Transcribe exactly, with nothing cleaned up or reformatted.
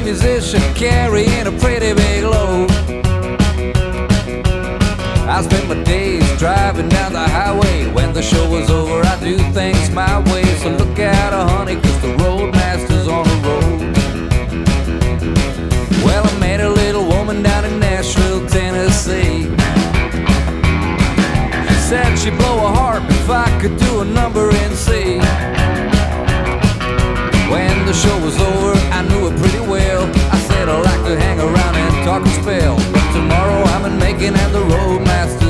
musician carrying a pretty big load. I spent my days driving down the highway. When the show was over, I do things my way. So look out, honey, cause the roadmaster's on the road. Well, I met a little woman down in Nashville, Tennessee. She said she'd blow a heart if I could do a number in C. When the show was over, I knew her pretty well. I said I'd like to hang around and talk a spell, but tomorrow I'm in Macon and the roadmaster